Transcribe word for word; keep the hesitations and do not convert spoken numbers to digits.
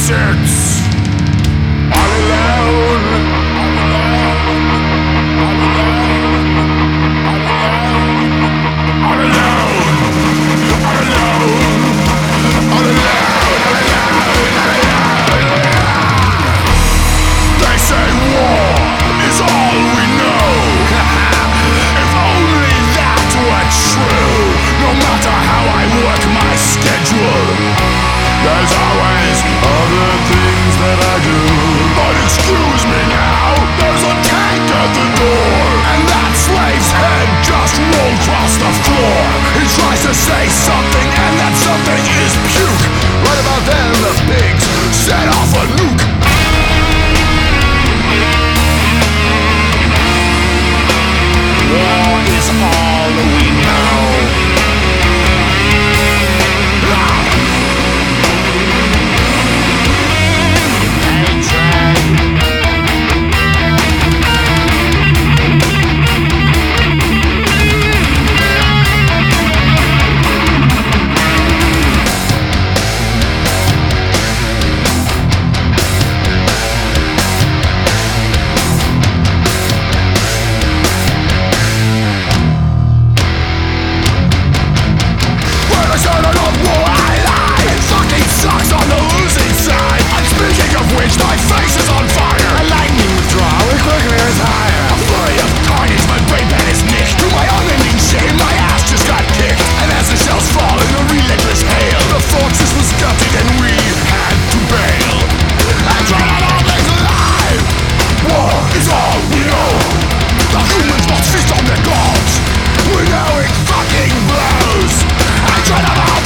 sits all alone, all alone, all alone, all alone, all alone, all alone, all alone, all alone. They say war is all we know. If only that were true. No matter how I work my schedule, there's always other things that I do. But excuse me now, there's a tank at the door, and that slave's head just rolled across the floor. He tries to say something, and that something is puke. Right about then, the pigs set off a nuke. War is all we know. We're going fucking blows. I try to